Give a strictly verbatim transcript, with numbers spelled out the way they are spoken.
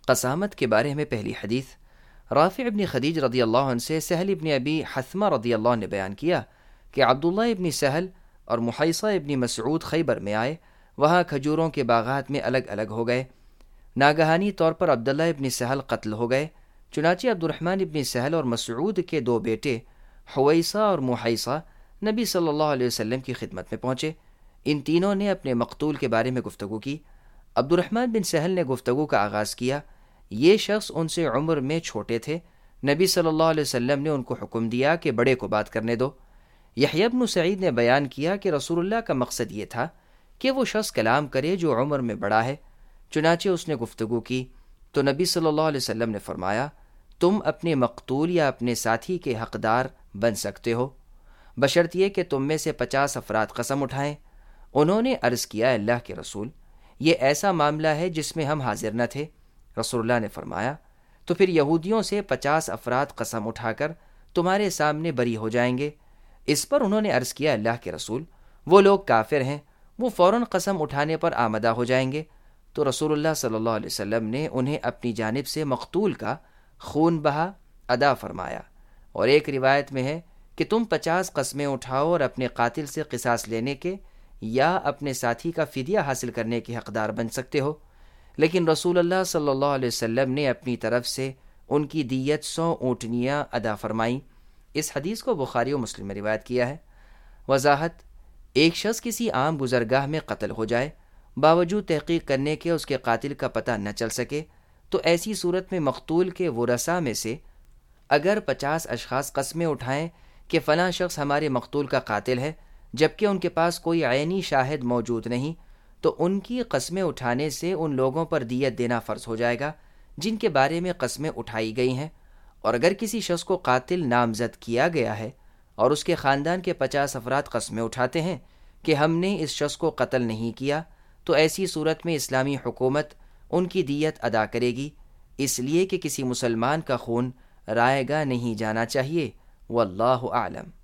قسامت کے بارے میں پہلی حدیث رافع ابن خدیج رضی اللہ عنہ سے سہل ابن ابی حثمہ رضی اللہ عنہ نے بیان کیا کہ عبداللہ ابن سہل اور محیصہ ابن مسعود خیبر میں آئے، وہاں کھجوروں کے باغات میں الگ الگ ہو گئے۔ ناگہانی طور پر عبداللہ ابن سہل قتل ہو گئے، چنانچہ عبد الرحمن ابن سہل اور مسعود کے دو بیٹے حویصہ اور محیصہ نبی صلی اللہ علیہ وسلم کی خدمت میں پہنچے۔ ان تینوں نے اپنے مقتول کے بارے میں گفتگو کی۔ عبد الرحمن بن سہل نے گفتگو کا آغاز کیا۔ یہ شخص ان سے عمر میں چھوٹے تھے۔ نبی صلی اللہ علیہ وسلم نے ان کو حکم دیا کہ بڑے کو بات کرنے دو۔ یحییٰ بن سعید نے بیان کیا کہ رسول اللہ کا مقصد یہ تھا کہ وہ شخص کلام کرے جو عمر میں بڑا ہے، چنانچہ اس نے گفتگو کی تو نبی صلی اللہ علیہ وسلم نے فرمایا، تم اپنے مقتول یا اپنے ساتھی کے حقدار بن سکتے ہو، بشرطیہ کہ تم میں سے پچاس افراد قسم اٹھائیں۔ انہوں نے عرض کیا، اللہ کے رسول، یہ ایسا معاملہ ہے جس میں ہم حاضر نہ تھے۔ رسول اللہ نے فرمایا، تو پھر یہودیوں سے پچاس افراد قسم اٹھا کر تمہارے سامنے بری ہو جائیں گے۔ اس پر انہوں نے عرض کیا، اللہ کے رسول، وہ لوگ کافر ہیں، وہ فوراً قسم اٹھانے پر آمدہ ہو جائیں گے۔ تو رسول اللہ صلی اللہ علیہ وسلم نے انہیں اپنی جانب سے مقتول کا خون بہا ادا فرمایا، اور ایک روایت میں ہے کہ تم پچاس قسمیں اٹھاؤ اور اپنے قاتل سے قصاص لینے کے یا اپنے ساتھی کا فدیہ حاصل کرنے کے حقدار بن سکتے ہو۔ لیکن رسول اللہ صلی اللہ علیہ وسلم نے اپنی طرف سے ان کی دیت سو اونٹنیاں ادا فرمائیں۔ اس حدیث کو بخاری و مسلم میں روایت کیا ہے۔ وضاحت: ایک شخص کسی عام گزرگاہ میں قتل ہو جائے، باوجود تحقیق کرنے کے اس کے قاتل کا پتہ نہ چل سکے، تو ایسی صورت میں مقتول کے ورثاء میں سے اگر پچاس اشخاص قسمیں اٹھائیں کہ فلاں شخص ہمارے مقتول کا قاتل ہے، جبکہ ان کے پاس کوئی عینی شاہد موجود نہیں، تو ان کی قسمیں اٹھانے سے ان لوگوں پر دیت دینا فرض ہو جائے گا جن کے بارے میں قسمیں اٹھائی گئی ہیں۔ اور اگر کسی شخص کو قاتل نامزد کیا گیا ہے اور اس کے خاندان کے پچاس افراد قسمیں اٹھاتے ہیں کہ ہم نے اس شخص کو قتل نہیں کیا، تو ایسی صورت میں اسلامی حکومت ان کی دیت ادا کرے گی، اس لیے کہ کسی مسلمان کا خون رائے گاہ نہیں جانا چاہیے۔ واللہ اعلم۔